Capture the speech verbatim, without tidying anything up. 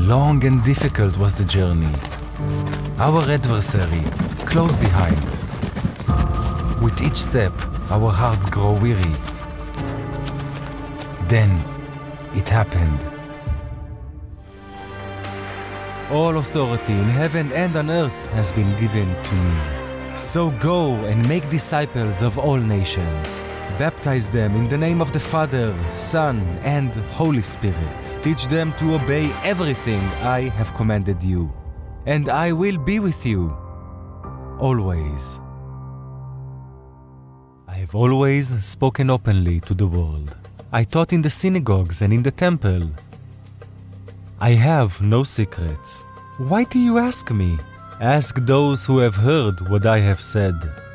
Long and difficult was the journey. Our adversary, close behind. With each step, our hearts grow weary. Then, it happened. All authority in heaven and on earth has been given to me. So go and make disciples of all nations. Baptize them in the name of the Father, Son, and Holy Spirit. Teach them to obey everything I have commanded you. And I will be with you, always. I have always spoken openly to the world. I taught in the synagogues and in the temple. I have no secrets. Why do you ask me? Ask those who have heard what I have said.